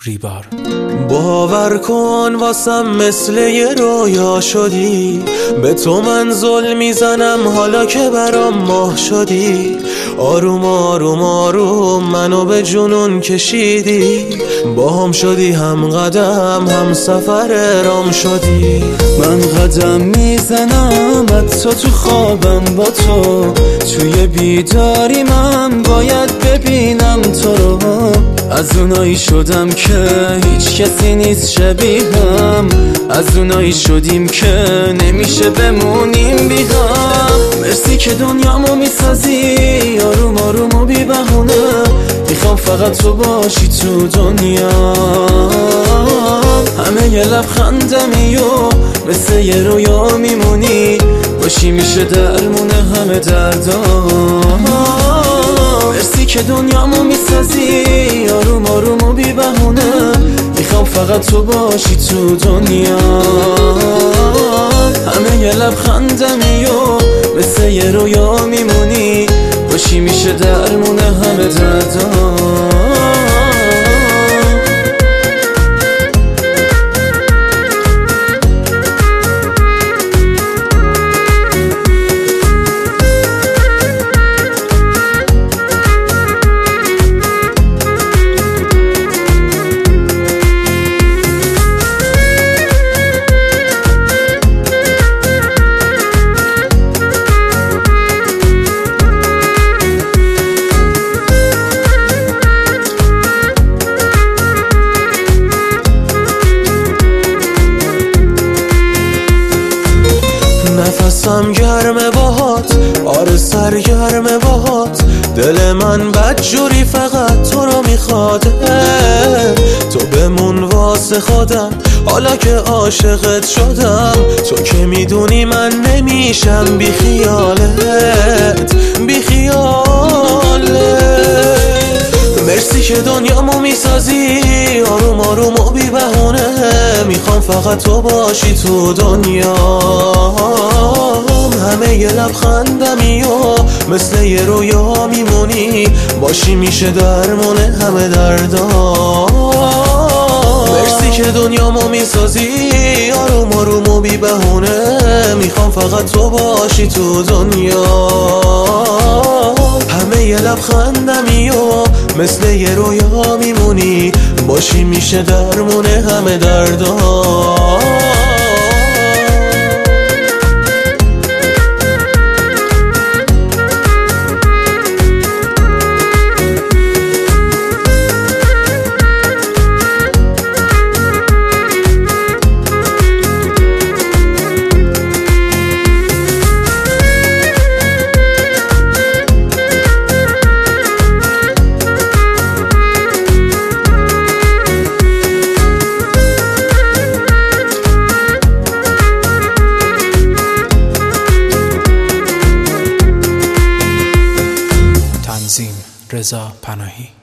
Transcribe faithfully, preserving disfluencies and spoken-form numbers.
ریبار. باور کن واسم مثل یه رویا شدی، به تو من زل میزنم حالا که برام ماه شدی. آروم آروم آروم منو به جنون کشیدی، با هم شدی هم قدم هم سفر رام شدی. من قدم میزنم حتی تو خوابم با تو، توی بیداری من باید ببینم تو رو. از اونایی شدم که هیچ کسی نیست شبیهم، از اونایی شدیم که نمیشه بمونیم بی هم. مرسی که دنیامو میسازی آروم آروم و بی بهونه، میخوام فقط تو باشی تو دنیا. همه یه لبخندمی و مثل یه رویا میمونی، باشی میشه درمونه همه دردام. مرسی که دنیامو میسازی آروم آروم و بی بهونه، میخوام فقط تو باشی تو دنیا. همه یه لبخندمی و مثل یه رویا میمونی، باشی میشه درمونه همه دردام. نفسم گرمه باهات، آره سرگرمه باهات، دل من بدجوری فقط تو رو میخواد. تو بمون واسه خودم حالا که عاشقت شدم، تو که میدونی من نمیشم بی خیالت بی خیالت. مرسی که دنیامو میسازی آروم آروم و بی بهونه، میخوام فقط تو باشی تو دنیا. همه یه لبخندمی و مثل یه رویا میمونی، باشی میشه درمونه همه دردام. مرسی که دنیامو میسازی آروم آروم و بی بهونه، میخوام فقط تو باشی تو دنیا. همه یه لبخندمی و مثل یه رویا میمونی، باشی میشه درمونه همه دردام. رضا پناهی.